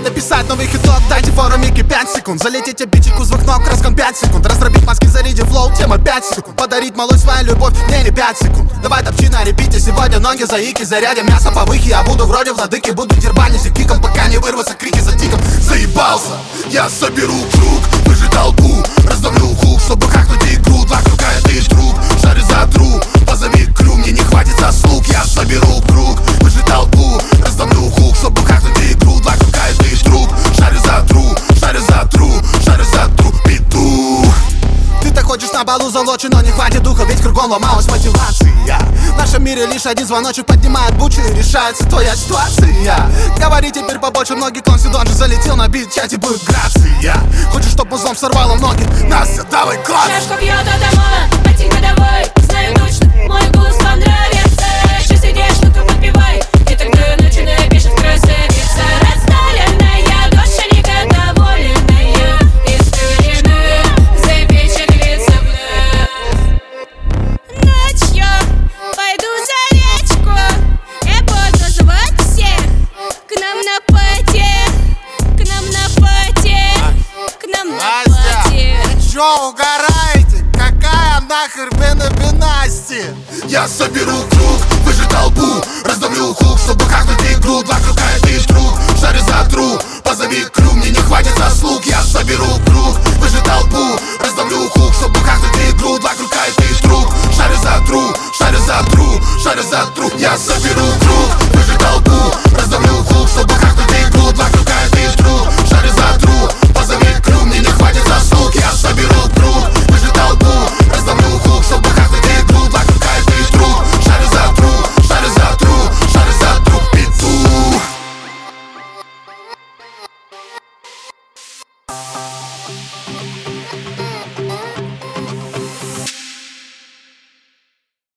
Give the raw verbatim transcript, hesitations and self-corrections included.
написать новый хиток, дайте фору Микки пять секунд. Залететь обидчику звук ног, разгон пять секунд. Раздробить мозги, зарядив флоу, тема пять секунд. Подарить малой свою любовь, мне не пять секунд. Давай топчи на репите, сегодня ноги заики. Зарядим мясо по выхе, я буду вроде владыки. Буду дербанить и киком, пока не вырвутся крики за тиком. Заебался, я соберу круг, выжи толпу, раздавлю хук, чтобы хакнуть игру. Два круга это и труп, шары затру, позови крю, мне не хватит заслуг. Я соберу круг, выжи толпу, раздавлю хук, чтобы хакнуть игру. Два круга это и труп, шары затру, шары затру, шары затру, петух. Ты-то ходишь на балу залочи, но не хватит духа, ведь кругом ломалась мотивация. В нашем мире лишь один звоночек поднимает бучу, и решается твоя ситуация. Говори теперь побольше, многие конси же залетел на бит, чате будет грация. Хочешь, чтоб музлом сорвало ноги? Настя, давай класс! Шашка бьет от омона, ботинка давай. Знаю точно, мой голос понравится. Сейчас сидишь, ну-ка подпевай. И тогда я начинаю пишет красавица. Рассталенная душа никогда довольная. История запечатлится вновь. Ночью пойду за речку. Я буду звать всех к нам на пати, к нам на пати, к нам на пати. Вы чё угораете? Какая нахер Бена Бенасти? Я соберу круг, выжи толпу, раздавлю хук, чтобы хакнуть игру. Два круга это и труп, шары затру, позови крю, мне не хватит заслуг. Я соберу круг, выжи толпу, раздавлю хук, чтобы хакнуть игру. Два круга это и труп, шары затру, шары затру, шары затру. Я соберу круг,